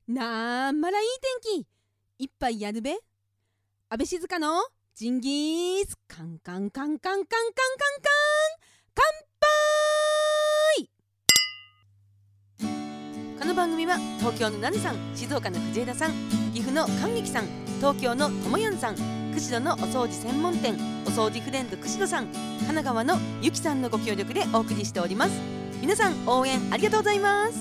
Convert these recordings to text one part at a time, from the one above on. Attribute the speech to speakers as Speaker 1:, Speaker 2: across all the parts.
Speaker 1: なんまらいい天気いっぱいやるべ。安倍静香のジンギスカンカンカンカンカンカンカンカン乾杯。この番組は東京のナネさん、静岡の藤枝さん、岐阜の神劇さん、東京のともやんさん、釧路のお掃除専門店お掃除フレンド釧路さん、神奈川のゆきさんのご協力でお送りしております。皆さん応援ありがとうございます。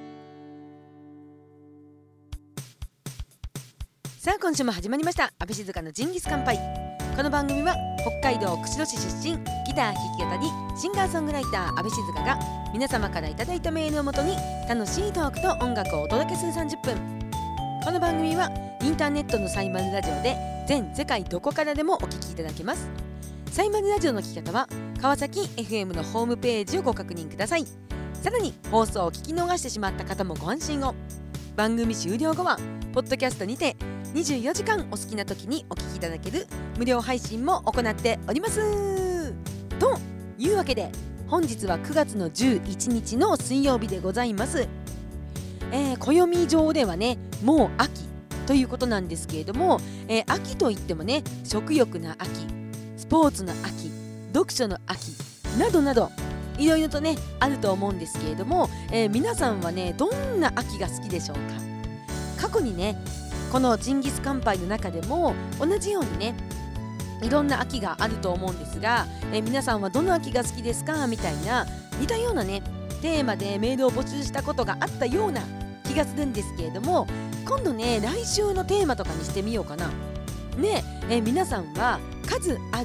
Speaker 1: さあ今週も始まりました安倍静香のジンギス乾杯。この番組は北海道釧路市出身、ギター弾き語りシンガーソングライター安倍静香が皆様からいただいたメールをもとに楽しいトークと音楽をお届けする30分。この番組はインターネットのサイマルラジオで全世界どこからでもお聞きいただけます。サイマルラジオの聞き方は川崎 FM のホームページをご確認ください。さらに放送を聞き逃してしまった方もご安心を。番組終了後はポッドキャストにて24時間お好きな時にお聞きいただける無料配信も行っております。というわけで本日は9月の11日の水曜日でございます。暦上ではねもう秋ということなんですけれども、秋といってもね食欲の秋、スポーツの秋、読書の秋などなどいろいろとねあると思うんですけれども、皆さんはねどんな秋が好きでしょうか。過去にねこのジンギス乾杯の中でも同じようにねいろんな秋があると思うんですが、皆さんはどの秋が好きですかみたいな似たようなねテーマでメールを募集したことがあったような気がするんですけれども、今度ね来週のテーマとかにしてみようかなね。皆さんは数あ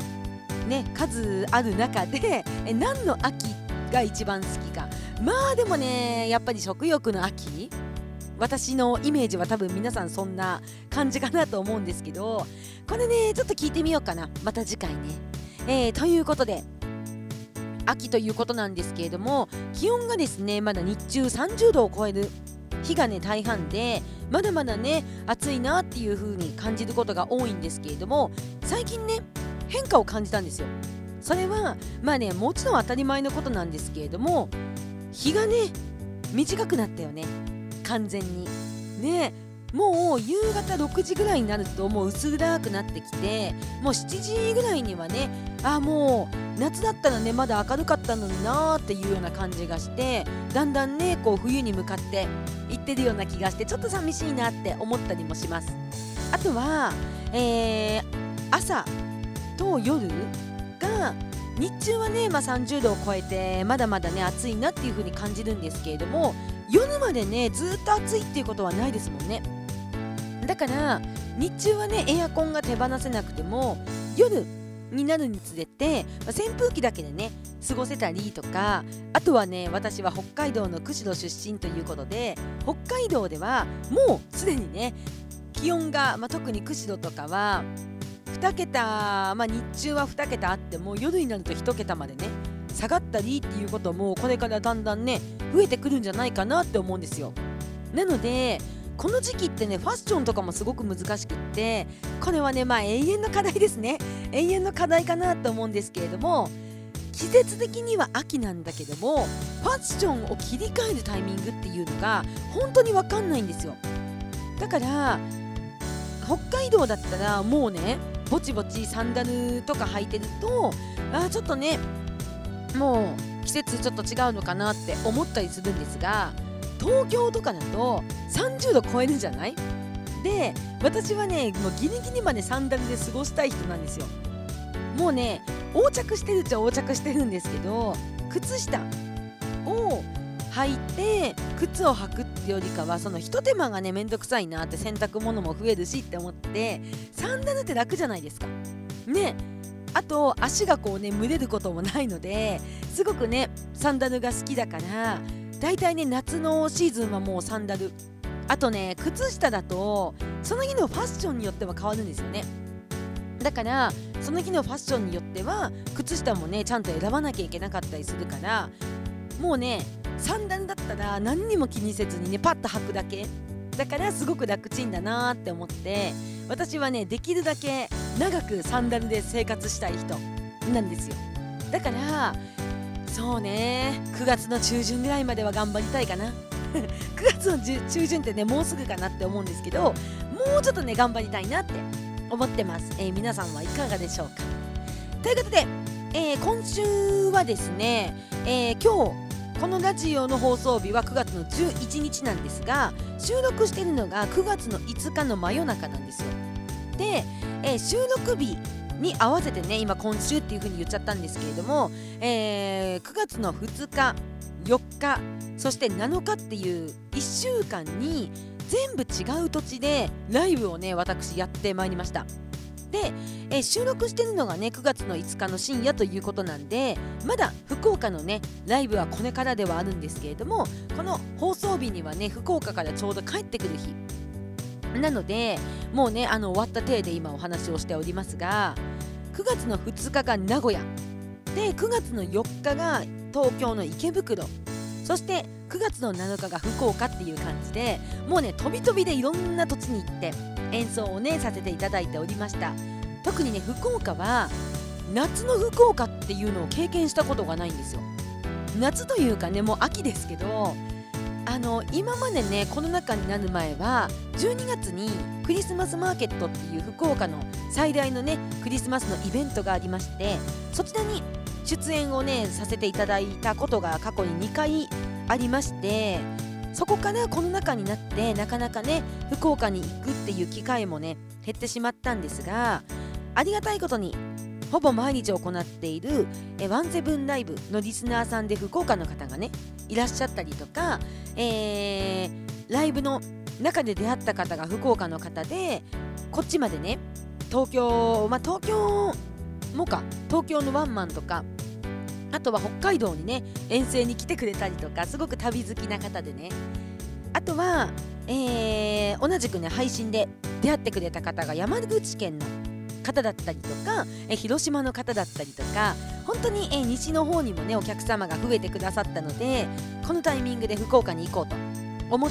Speaker 1: る中で何の秋が一番好きか。まあでもねやっぱり食欲の秋、私のイメージは多分皆さんそんな感じかなと思うんですけど、これねちょっと聞いてみようかな、また次回ね。ということで秋ということなんですけれども、気温がですねまだ日中30度を超える日がね大半で、まだまだね暑いなっていう風に感じることが多いんですけれども、最近ね変化を感じたんですよ。それはまあねもちろん当たり前のことなんですけれども、日がね短くなったよね完全にね。もう夕方6時ぐらいになるともう薄暗くなってきて、もう7時ぐらいにはねもう夏だったらねまだ明るかったのになーっていうような感じがして、だんだんねこう冬に向かっていってるような気がして、ちょっと寂しいなって思ったりもします。あとは、朝と夜が日中はね、30度を超えてまだまだね暑いなっていう風に感じるんですけれども、夜までねずっと暑いっていうことはないですもんね。だから日中はねエアコンが手放せなくても夜になるにつれて、扇風機だけでね過ごせたりとか、あとはね私は北海道の釧路出身ということで、北海道ではもうすでにね気温が、特に釧路とかは2桁、日中は2桁あっても夜になると1桁までね下がったりっていうこともこれからだんだんね増えてくるんじゃないかなって思うんですよ。なのでこの時期ってねファッションとかもすごく難しくって、これはね永遠の課題ですね。永遠の課題かなと思うんですけれども、季節的には秋なんだけどもファッションを切り替えるタイミングっていうのが本当に分かんないんですよ。だから北海道だったらもうねぼちぼちサンダルとか履いてるとちょっとねもう季節ちょっと違うのかなって思ったりするんですが、東京とかだと30度超えるじゃない。で私はねもうギリギリまでサンダルで過ごしたい人なんですよ。もうね横着してるっちゃ横着してるんですけど、靴下を履いて靴を履くってよりかはその一手間がねめんどくさいなって、洗濯物も増えるしって思って、サンダルって楽じゃないですかね。あと足がこうね蒸れることもないのですごくねサンダルが好きだから、だいたいね夏のシーズンはもうサンダル。あとね靴下だとその日のファッションによっては変わるんですよね。だからその日のファッションによっては靴下もねちゃんと選ばなきゃいけなかったりするから、もうねサンダルだったら何にも気にせずにねパッと履くだけだからすごく楽ちんだなって思って、私はねできるだけ長くサンダルで生活したい人なんですよ。だからそうね9月の中旬ぐらいまでは頑張りたいかな。 9月の中旬ってねもうすぐかなって思うんですけど、もうちょっとね頑張りたいなって思ってます。皆さんはいかがでしょうか。ということで、今週はですね、今日このラジオの放送日は9月の11日なんですが、収録しているのが9月の5日の真夜中なんですよ。で、収録日に合わせてね、今週っていう風に言っちゃったんですけれども、9月の2日4日そして7日っていう1週間に全部違う土地でライブをね私やってまいりました。で、収録してるのがね9月の5日の深夜ということなんで、まだ福岡のねライブはこれからではあるんですけれども、この放送日にはね福岡からちょうど帰ってくる日なので、もうね終わった体で今お話をしておりますが、9月の2日が名古屋で、9月の4日が東京の池袋、そして9月の7日が福岡っていう感じで、もうね飛び飛びでいろんな土地に行って演奏をねさせていただいておりました。特にね福岡は夏の福岡っていうのを経験したことがないんですよ。夏というかねもう秋ですけど、今までねコロナ禍になる前は12月にクリスマスマーケットっていう福岡の最大のねクリスマスのイベントがありまして、そちらに出演をねさせていただいたことが過去に2回ありまして、そこからコロナ禍になってなかなかね福岡に行くっていう機会もね減ってしまったんですが、ありがたいことにほぼ毎日行っているワンセブンライブのリスナーさんで福岡の方がねいらっしゃったりとか、ライブの中で出会った方が福岡の方で、こっちまでね東京のワンマンとか、あとは北海道にね遠征に来てくれたりとか、すごく旅好きな方でね、あとは、同じくね配信で出会ってくれた方が山口県の方だったりとか、広島の方だったりとか、本当に、西の方にもねお客様が増えてくださったので、このタイミングで福岡に行こうと思って、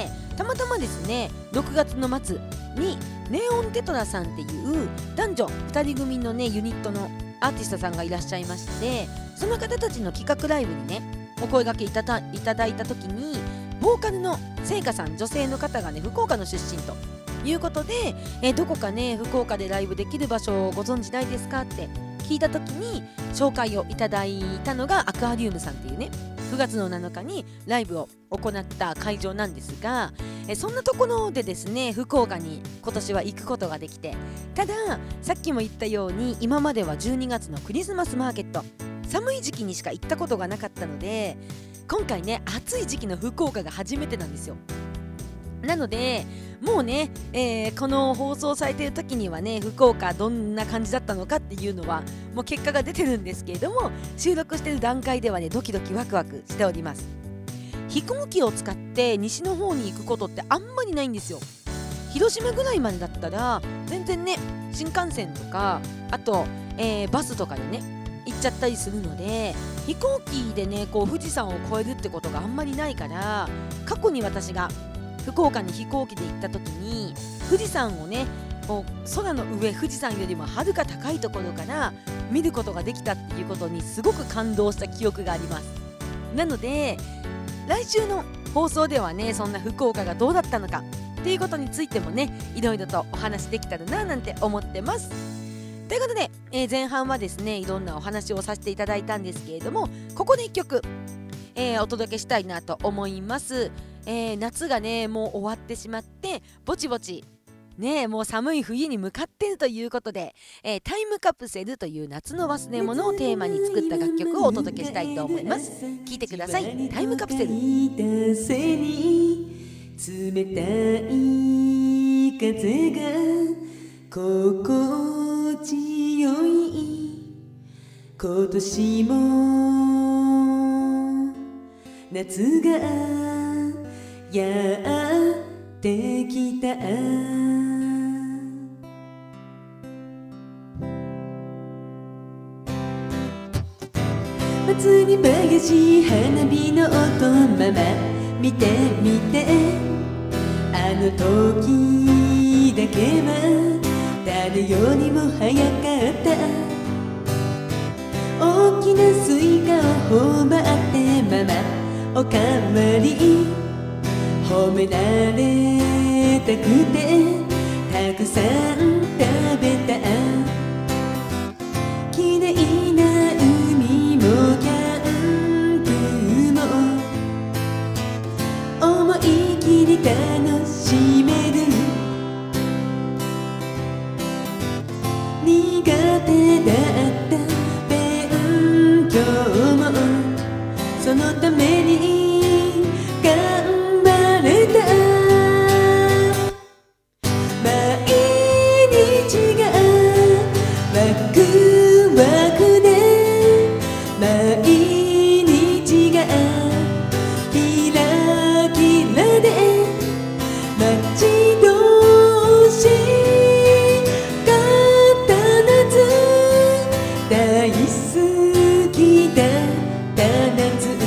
Speaker 1: たまたまですね6月の末にネオンテトラさんっていう男女2人組のねユニットのアーティストさんがいらっしゃいまして、その方たちの企画ライブにねお声掛けいただいた時に、ボーカルの聖華さん、女性の方がね福岡の出身ということで、どこかね福岡でライブできる場所をご存知ないですかって聞いた時に紹介をいただいたのがアクアリウムさんっていうね9月の7日にライブを行った会場なんですが、そんなところでですね福岡に今年は行くことができて、たださっきも言ったように今までは12月のクリスマスマーケット、寒い時期にしか行ったことがなかったので、今回ね暑い時期の福岡が初めてなんですよ。なのでもうね、この放送されている時にはね福岡どんな感じだったのかっていうのはもう結果が出てるんですけれども、収録している段階ではねドキドキワクワクしております。飛行機を使って西の方に行くことってあんまりないんですよ。広島ぐらいまでだったら全然ね新幹線とか、あと、バスとかでね行っちゃったりするので、飛行機でねこう富士山を越えるってことがあんまりないから、過去に私が福岡に飛行機で行った時に富士山をねこう空の上、富士山よりもはるか高いところから見ることができたっていうことにすごく感動した記憶があります。なので来週の放送ではねそんな福岡がどうだったのかっていうことについてもねいろいろとお話できたらななんて思ってます。ということで、前半はですねいろんなお話をさせていただいたんですけれども、ここで1曲、お届けしたいなと思います。夏がねもう終わってしまってぼちぼちねもう寒い冬に向かっているということで、タイムカプセルという夏の忘れ物をテーマに作った楽曲をお届けしたいと思います。聴いてください。タイムカプセル。冷たい風が心地よい、今年も夏がやってきた。祭りばし花火の音まま見てみて、あの時だけは誰よりも早かった。大きなスイカを頬張ってママおかわり
Speaker 2: 褒められたくてたくさん食べた。綺麗な海もキャンプも思い切り楽しめる。苦手だった勉強もそのために頑張れた。毎日がワクワクで毎日がキラキラで待ち遠しかった夏、大好きだった夏。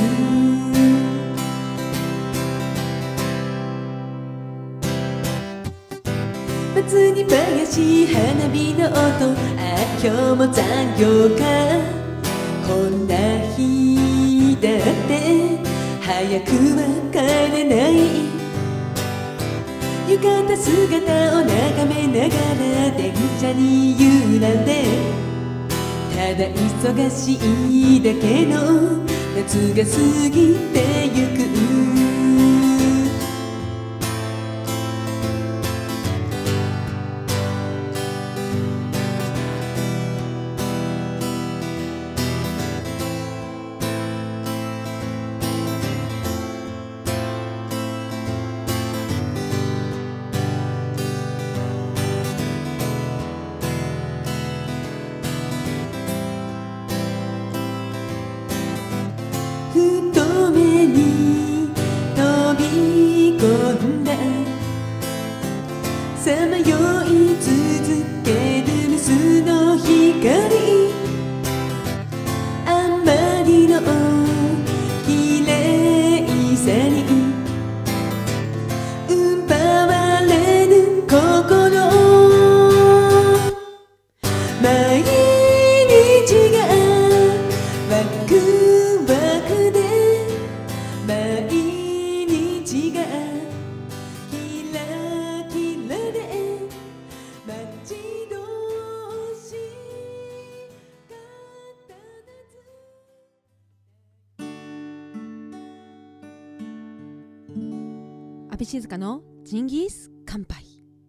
Speaker 2: 祭り林花火の音、今日も残業か。こんな日だって早くは帰れない。浴衣姿を眺めながら電車に揺られ、ただ忙しいだけの夏が過ぎてゆく。太めに飛び込んだ、さまよい続ける水の光、あまりの綺麗さに奪われる心、毎日がワクワクで毎日がキラキラで待ち遠しかった
Speaker 1: 阿部静香のジンギス乾杯。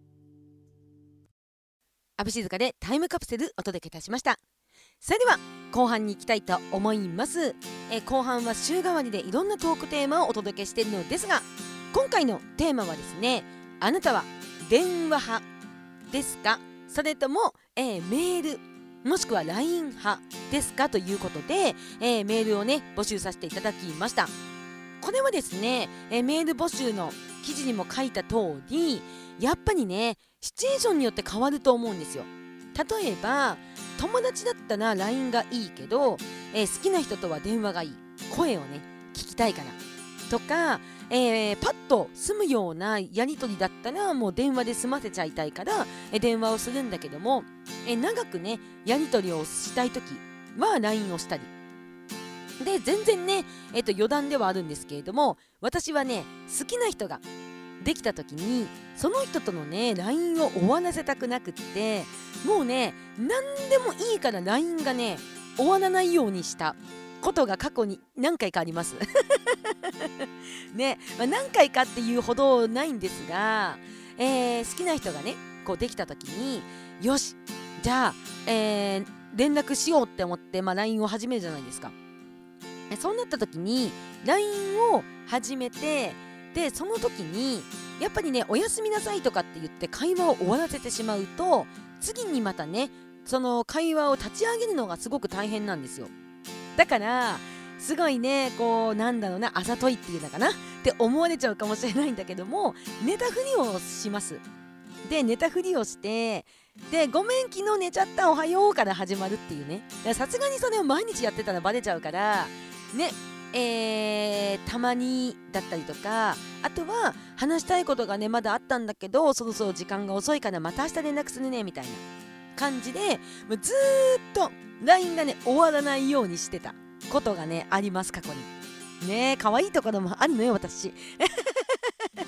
Speaker 1: 阿部静香でタイムカプセルお届けいたしました。それでは後半に行きたいと思います。後半は週替わりでいろんなトークテーマをお届けしているのですが、今回のテーマはですね、あなたは電話派ですか、それとも、メールもしくは LINE 派ですかということで、メールをね募集させていただきました。これはですね、メール募集の記事にも書いた通り、やっぱりねシチュエーションによって変わると思うんですよ。例えば友達だったら LINE がいいけど、好きな人とは電話がいい、声をね聞きたいからとか、パッと済むようなやり取りだったらもう電話で済ませちゃいたいから、電話をするんだけども、長くねやり取りをしたい時は LINE をしたりで、全然ね、余談ではあるんですけれども、私はね好きな人ができた時にその人とのね LINE を終わらせたくなくって、もうね何でもいいから LINE がね終わらないようにしたことが過去に何回かありますね、何回かっていうほどないんですが、好きな人がねこうできた時に、よしじゃあ、連絡しようって思って、LINE を始めるじゃないですか。そうなった時に LINE を始めて、でその時にやっぱりねおやすみなさいとかって言って会話を終わらせてしまうと、次にまたねその会話を立ち上げるのがすごく大変なんですよ。だからすごいねこうなんだろうな、あざといっていうのかなって思われちゃうかもしれないんだけども、寝たふりをします。で寝たふりをして、でごめん昨日寝ちゃったおはようから始まるっていうね。さすがにそれを毎日やってたらバレちゃうからね、たまにだったりとか、あとは話したいことがねまだあったんだけどそろそろ時間が遅いからまた明日連絡するねみたいな感じで、もうずーっと LINE がね終わらないようにしてたことがねあります、過去にね。可愛いところもあるのよ私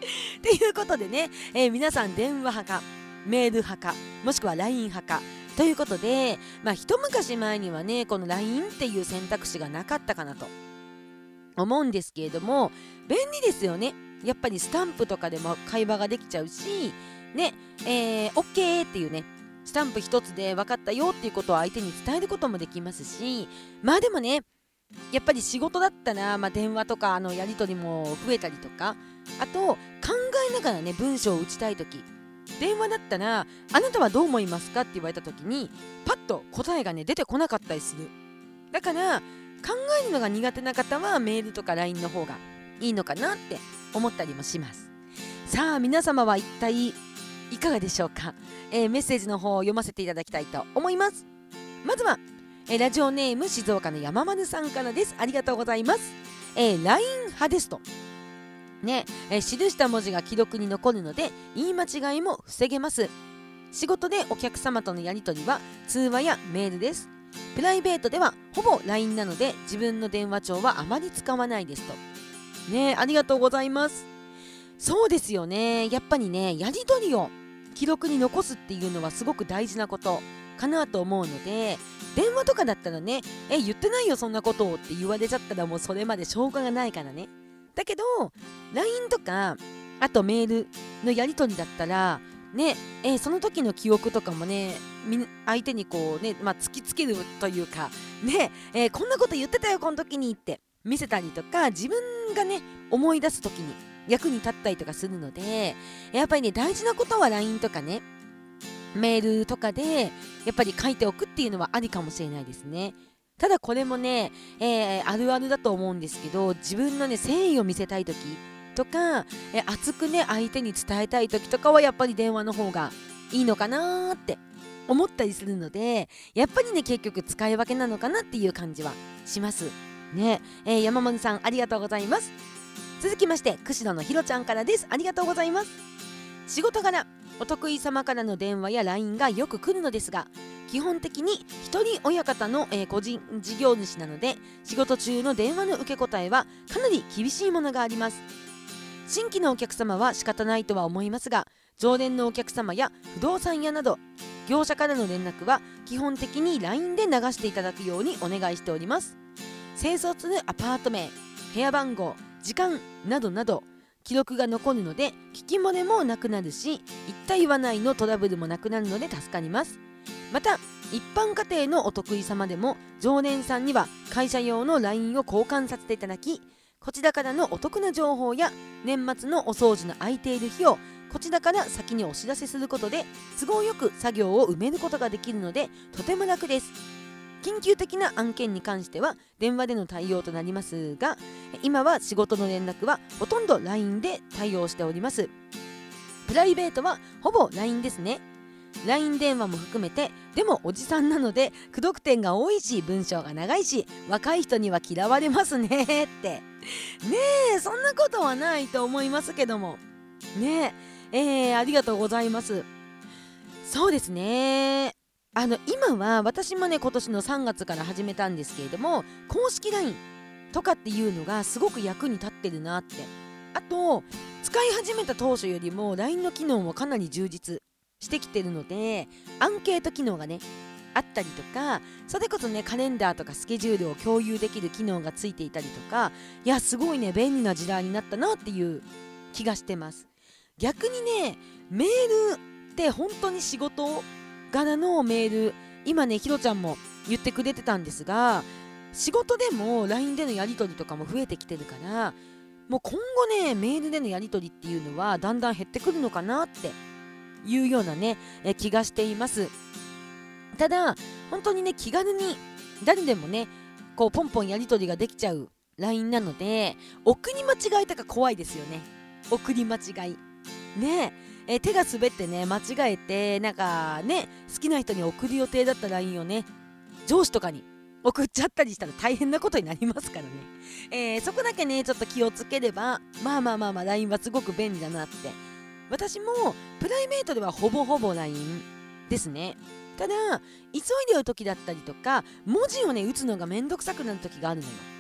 Speaker 1: っていうことでね、皆さん電話派かメール派かもしくは LINE 派かということで、一昔前にはねこの LINE っていう選択肢がなかったかなと思うんですけれども、便利ですよね。やっぱりスタンプとかでも会話ができちゃうしね、OK っていうねスタンプ一つで分かったよっていうことを相手に伝えることもできますし、でもねやっぱり仕事だったら、電話とかやり取りも増えたりとか、あと考えながらね文章を打ちたいとき、電話だったらあなたはどう思いますかって言われたときにパッと答えがね出てこなかったりする。だから考えるのが苦手な方はメールとか LINE の方がいいのかなって思ったりもします。さあ皆様は一体いかがでしょうか。メッセージの方を読ませていただきたいと思います。まずはラジオネーム静岡の山丸さんからです。ありがとうございます。LINE 派ですとね、記した文字が記録に残るので言い間違いも防げます。仕事でお客様とのやり取りは通話やメールです。プライベートではほぼ LINE なので自分の電話帳はあまり使わないですとね。ありがとうございます。そうですよね。やっぱりねやり取りを記録に残すっていうのはすごく大事なことかなと思うので、電話とかだったらね言ってないよそんなことをって言われちゃったらもうそれまでしょうががないからね。だけど LINE とかあとメールのやり取りだったらね、その時の記憶とかもね相手にこうね、突きつけるというかね、こんなこと言ってたよこの時にって見せたりとか、自分がね思い出す時に役に立ったりとかするので、やっぱりね大事なことは LINE とかねメールとかでやっぱり書いておくっていうのはありかもしれないですね。ただこれもね、あるあるだと思うんですけど、自分のね誠意を見せたい時とか、熱くね相手に伝えたい時とかはやっぱり電話の方がいいのかなって思ったりするので、やっぱりね結局使い分けなのかなっていう感じはしますね。山本さんありがとうございます。続きまして釧路のひろちゃんからです。ありがとうございます。仕事柄お得意様からの電話や LINE がよく来るのですが、基本的に一人親方の、個人事業主なので仕事中の電話の受け答えはかなり厳しいものがあります。新規のお客様は仕方ないとは思いますが、常連のお客様や不動産屋など業者からの連絡は基本的に LINE で流していただくようにお願いしております。清掃するアパート名、部屋番号、時間などなど記録が残るので聞き漏れもなくなるし、言った言わないのトラブルもなくなるので助かります。また一般家庭のお得意様でも常連さんには会社用の LINE を交換させていただき、こちらからのお得な情報や年末のお掃除の空いている日をこちらから先にお知らせすることで都合よく作業を埋めることができるのでとても楽です。緊急的な案件に関しては電話での対応となりますが、今は仕事の連絡はほとんど LINE で対応しております。プライベートはほぼ LINE ですね。 LINE 電話も含めて、でもおじさんなので口説く点が多いし文章が長いし若い人には嫌われますねってねそんなことはないと思いますけどもね。ありがとうございます。そうですね、今は私もね今年の3月から始めたんですけれども、公式 LINE とかっていうのがすごく役に立ってるなって。あと使い始めた当初よりも LINE の機能もかなり充実してきてるので、アンケート機能がねあったりとか、それこそねカレンダーとかスケジュールを共有できる機能がついていたりとか、いやすごいね便利な時代になったなっていう気がしてます。逆にねメールって本当に仕事柄のメール、今ねひろちゃんも言ってくれてたんですが、仕事でも LINE でのやり取りとかも増えてきてるから、もう今後ねメールでのやり取りっていうのはだんだん減ってくるのかなっていうようなね気がしています。ただ本当にね気軽に誰でもねこうポンポンやり取りができちゃう LINE なので、送り間違いとか怖いですよね。送り間違いね手が滑ってね間違えてなんかね好きな人に送る予定だった LINE をね上司とかに送っちゃったりしたら大変なことになりますからね。そこだけねちょっと気をつければLINE はすごく便利だなって。私もプライベートではほぼほぼ LINE ですね。ただ急いでる時だったりとか文字をね打つのがめんどくさくなる時があるのよ。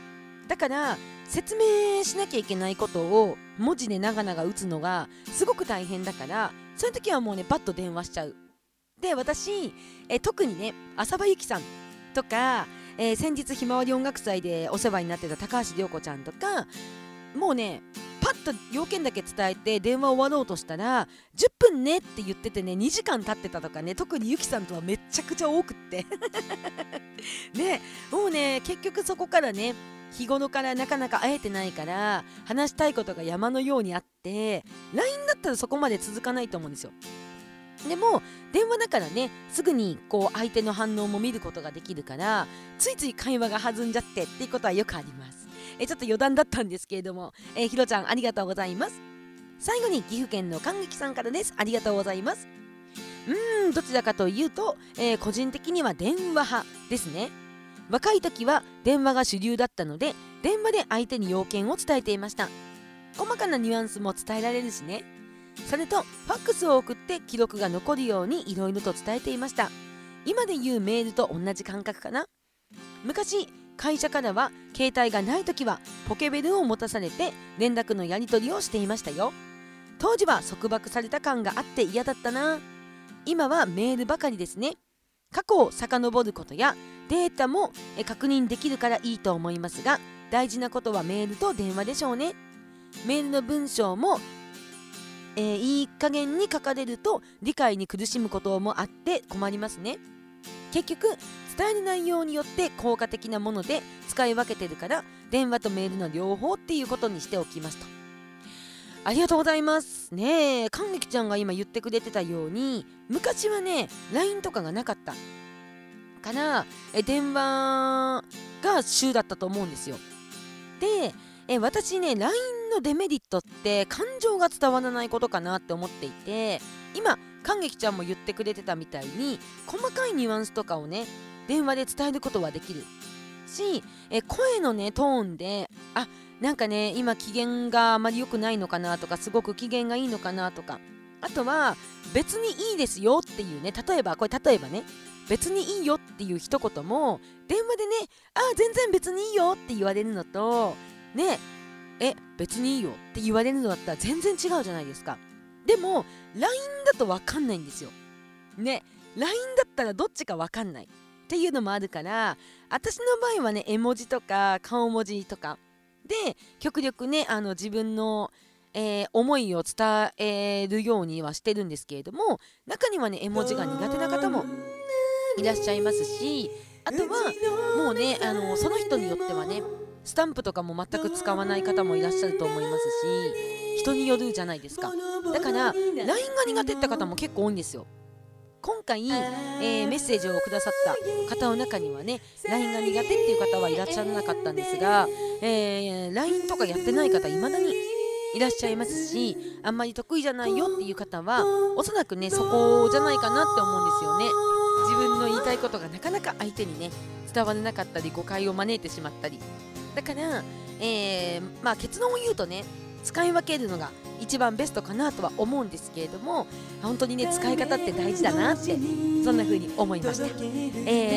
Speaker 1: だから説明しなきゃいけないことを文字で長々打つのがすごく大変だから、そういう時はもうねパッと電話しちゃう。で私、特にね浅場ゆきさんとか、先日ひまわり音楽祭でお世話になってた高橋涼子ちゃんとか、もうねパッと要件だけ伝えて電話終わろうとしたら10分ねって言っててね2時間経ってたとかね、特にゆきさんとはめっちゃくちゃ多くってね、もうね結局そこからね日頃からなかなか会えてないから話したいことが山のようにあって LINE だったらそこまで続かないと思うんですよ。でも電話だからねすぐにこう相手の反応も見ることができるから、ついつい会話が弾んじゃってっていうことはよくあります。ちょっと余談だったんですけれども、ひろちゃんありがとうございます。最後に岐阜県の感激さんからです。ありがとうございます。どちらかというと、個人的には電話派ですね。若い時は電話が主流だったので電話で相手に要件を伝えていました。細かなニュアンスも伝えられるしね。それとファックスを送って記録が残るようにいろいろと伝えていました。今で言うメールと同じ感覚かな。昔会社からは携帯がない時はポケベルを持たされて連絡のやり取りをしていましたよ。当時は束縛された感があって嫌だったな。今はメールばかりですね。過去を遡ることやデータも確認できるからいいと思いますが、大事なことはメールと電話でしょうね。メールの文章もいい加減に書かれると理解に苦しむこともあって困りますね。結局伝える内容によって効果的なもので使い分けてるから、電話とメールの両方っていうことにしておきますと。ありがとうございますね。感激ちゃんが今言ってくれてたように、昔はね LINE とかがなかったから電話が主だったと思うんですよ。で私ね LINE のデメリットって感情が伝わらないことかなって思っていて、今感激ちゃんも言ってくれてたみたいに細かいニュアンスとかをね電話で伝えることはできるし、声のねトーンでなんかね今機嫌があまり良くないのかなとか、すごく機嫌がいいのかなとか、あとは別にいいですよっていうね、例えばね別にいいよっていう一言も電話でね全然別にいいよって言われるのとね別にいいよって言われるのだったら全然違うじゃないですか。でも LINE だと分かんないんですよね。 LINE だったらどっちか分かんないっていうのもあるから、私の場合はね絵文字とか顔文字とかで極力ね自分の、思いを伝えるようにはしてるんですけれども、中にはね絵文字が苦手な方もいらっしゃいますし、あとはもうねその人によってはねスタンプとかも全く使わない方もいらっしゃると思いますし、人によるじゃないですか。だから LINE が苦手って方も結構多いんですよ。今回、メッセージをくださった方の中にはね LINE が苦手っていう方はいらっしゃらなかったんですが、LINE とかやってない方いまだにいらっしゃいますし、あんまり得意じゃないよっていう方はおそらくねそこじゃないかなって思うんですよね。自分の言いたいことがなかなか相手にね伝わらなかったり誤解を招いてしまったり、だから、結論を言うとね使い分けるのが一番ベストかなとは思うんですけれども、本当にね使い方って大事だなってそんな風に思いました。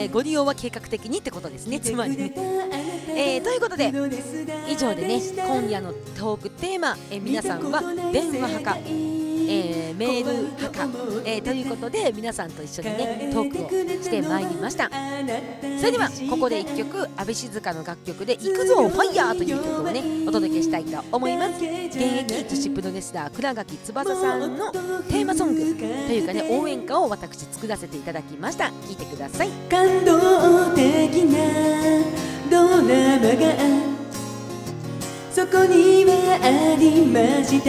Speaker 1: ご利用は計画的にってことですね、つまりね。ということで以上でね今夜のトークテーマ、皆さんは電話派か、メール派か、ということで皆さんと一緒にねトークをしてまいりました。それではここで1曲阿部静香の楽曲で「行くぞファイヤー」という曲をねお届けしたいと思います。現役女子プロレスラー倉垣翼さんのテーマソングというかね応援歌を私作らせていただきました。聴いてください。
Speaker 2: 感動的なドラマがそこにはありました。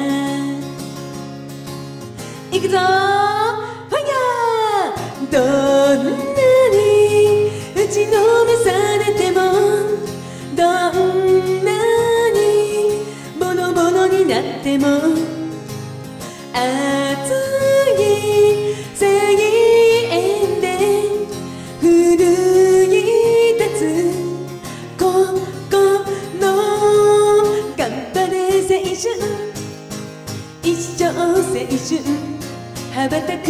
Speaker 2: 行くぞファイヤー、どんなに打ちのめされても、どんなにボロボロになっても、熱い声援で奮い立つ心頑張れ青春、一生青春羽ばたく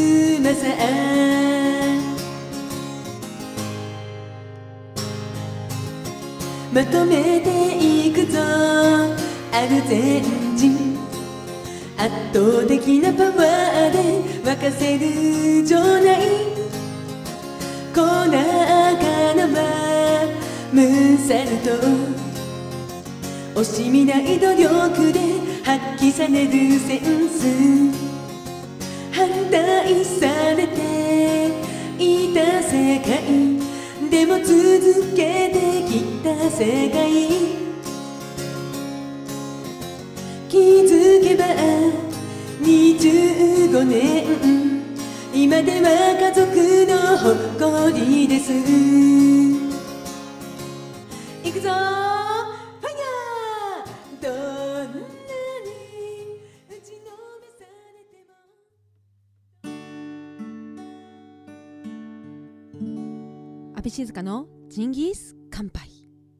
Speaker 2: 翼。 まとめていくぞアルゼンチン圧倒的なパワーで沸かせる場内粉赤のはムサルと惜しみない努力で発揮されるセンス反対されていた世界でも続けてきた世界気づけば25年今では家族の誇りです行くぞファイヤーどんなに打ちのめされて
Speaker 1: も阿部静香のジンギス乾杯。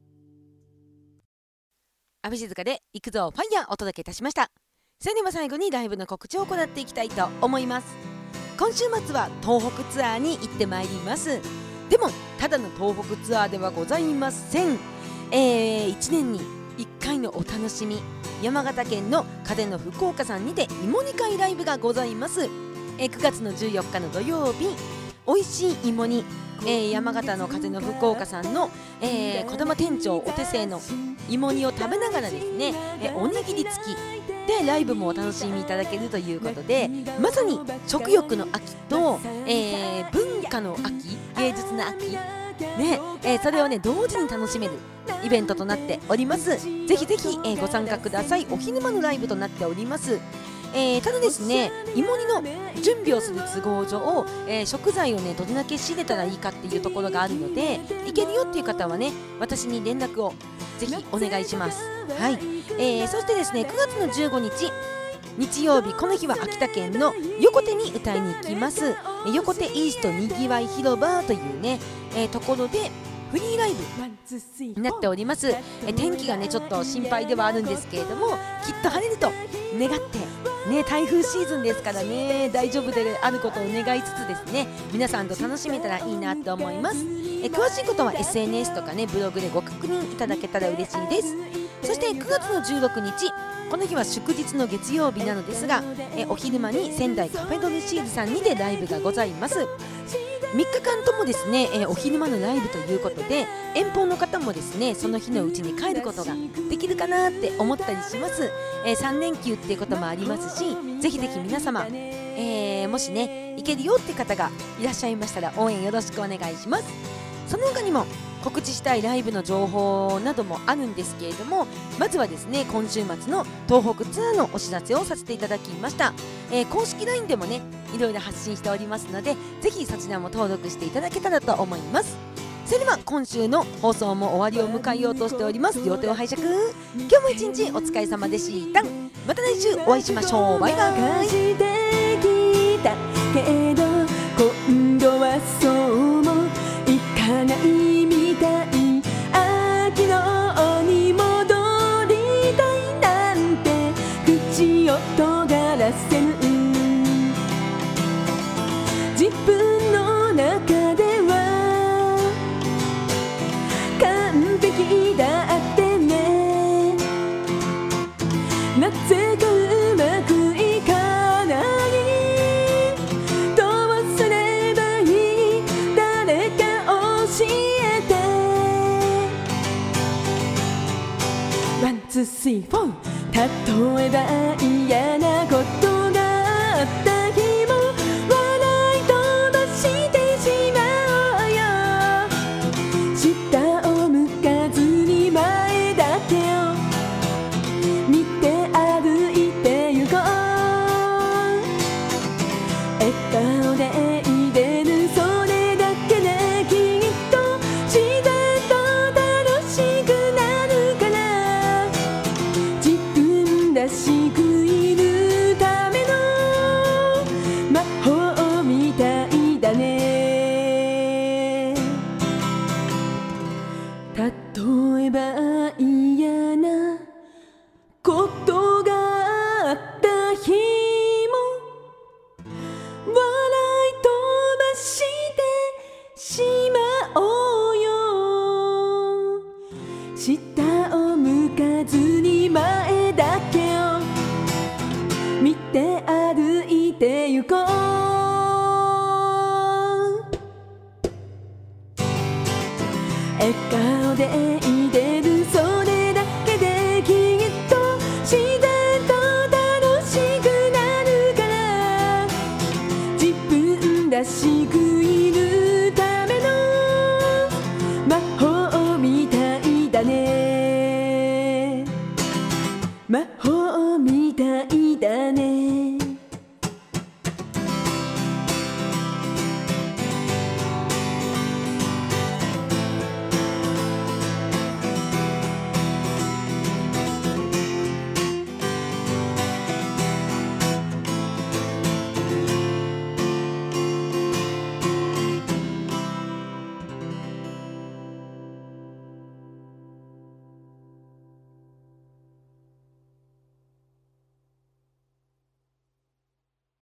Speaker 1: 阿部静香で行くぞファイヤーお届けいたしました。それでは最後にライブの告知を行っていきたいと思います。今週末は東北ツアーに行ってまいります。でもただの東北ツアーではございません。1年に1回のお楽しみ、山形県の風の福岡さんにて芋煮会ライブがございます。9月の14日の土曜日、おいしい芋煮、山形の風の福岡さんの、児玉店長お手製の芋煮を食べながらですね、おにぎり付きでライブもお楽しみいただけるということで、まさに食欲の秋と、文化の秋、芸術の秋ね、それをね同時に楽しめるイベントとなっております。ぜひぜひ、ご参加ください。お昼間のライブとなっております。ただですね、芋煮の準備をする都合上、食材をねどれだけ仕入れたらいいかっていうところがあるので、いけるよっていう方はね私に連絡をぜひお願いします。はい、そしてですね9月の15日日曜日、この日は秋田県の横手に歌いに行きます。横手イーストにぎわい広場というね、ところでフリーライブになっております。天気がねちょっと心配ではあるんですけれども、きっと晴れると願ってね、台風シーズンですからね、大丈夫であることを願いつつですね、皆さんと楽しめたらいいなと思います。詳しいことは SNS とかねブログでご確認いただけたら嬉しいです。そして9月の16日、この日は祝日の月曜日なのですが、お昼間に仙台カフェドルシーズさんにてライブがございます。3日間ともですね、お昼間のライブということで、遠方の方もですねその日のうちに帰ることができるかなって思ったりします。3連休っていうこともありますし、ぜひぜひ皆様、もしね行けるよって方がいらっしゃいましたら応援よろしくお願いします。その他にも告知したいライブの情報などもあるんですけれども、まずはですね今週末の東北ツアーのお知らせをさせていただきました。公式 LINE でもねいろいろ発信しておりますので、ぜひそちらも登録していただけたらと思います。それでは今週の放送も終わりを迎えようとしております。両手を拝借。今日も一日お疲れ様でした。また来週お会いしましょう。バイバイ。
Speaker 2: けど今度はそうもいかないみたい。秋のに戻りたいなんて口を尖らせる。自分の中では完璧だってね。なぜかうまくいかない。どうすればいい、誰か教えて。ワンツースリーフォー。例えば嫌なことがあった日も笑い飛ばしてしまおうよ。下を向かずに前だけを見て歩いてゆこう。笑顔でいれるそれだけできっと自然と楽しくなるから。自分らしくいるための魔法みたいだね。例えば嫌なことがあった日も笑い飛ばしてしまおうよ。下見て歩いてゆこう。笑顔でいれるそれだけできっと自然と楽しくなるから、自分らしくいるための魔法みたいだね。魔法みたいだね。